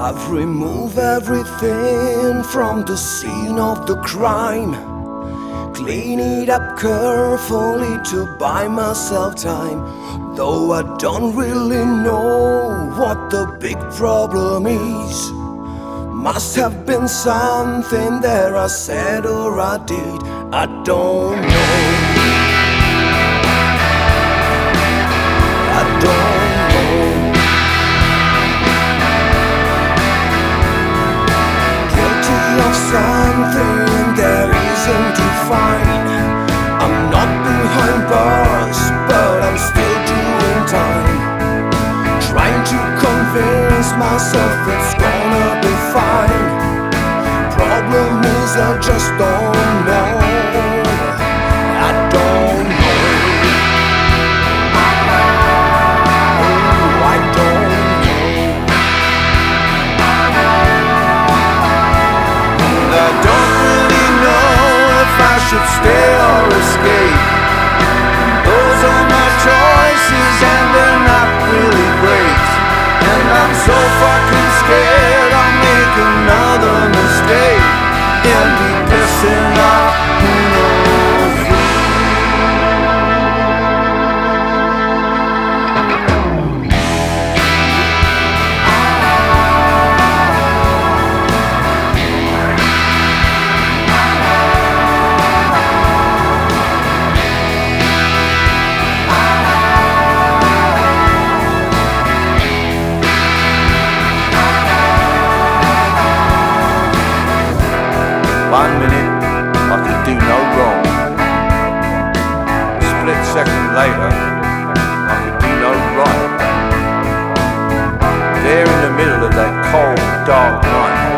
I've removed everything from the scene of the crime, clean it up carefully to buy myself time. Though I don't really know what the big problem is, must have been something that I said or I did, I don't know. I don't know. Guilty of something there isn't to find. I'm not behind bars, but I'm still doing time, trying to convince myself it's gonna be fine. Problem is I just don't know. I don't know. Oh, I don't know. And I don't really know if I should stay or escape. Those are my choices and they're not really great. And I'm so fucking scared I'll make another mistake and be pissing off who knows who. One minute I could do no wrong. A split second later I could do no right. There in the middle of that cold, dark night,